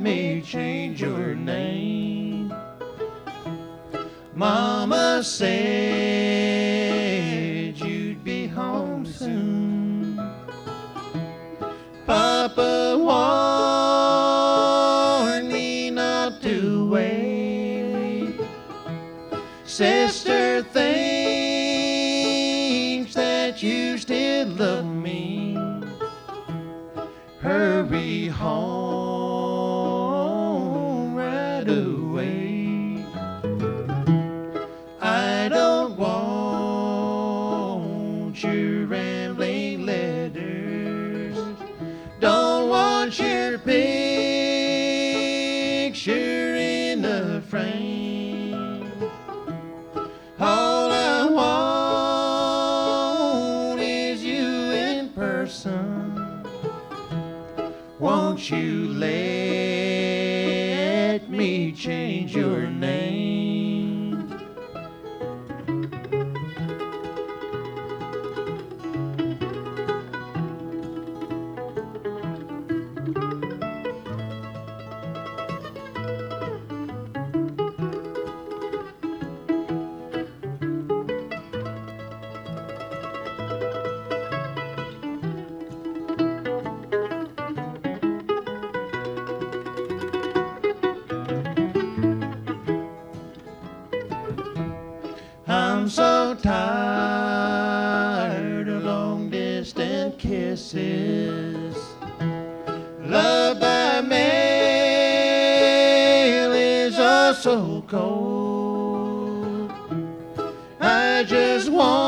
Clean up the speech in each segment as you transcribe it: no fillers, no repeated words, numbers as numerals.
me change your name. Mama said you'd be home soon. Papa warned me not to wait. Sister thinks that you still love me. Hurry home right away. I don't want your rambling letters. Don't want your picture in a frame. All I want is you in person. Won't you let me change your name? I'm so tired of long distance kisses. Love by mail is oh so cold. I just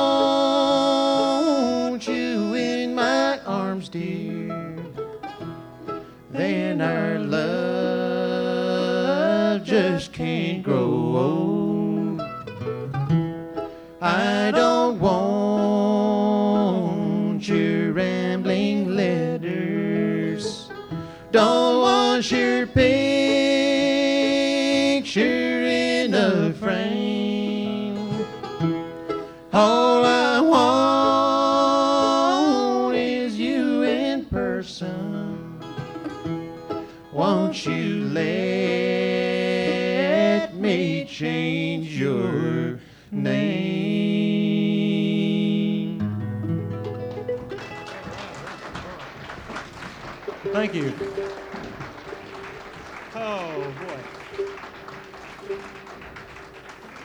want you in my arms, dear. Then our love just can't grow old. I don't want your rambling letters. Don't want your picture in a frame. All I want is you in person. Won't you let me change your name? Thank you. Oh, boy.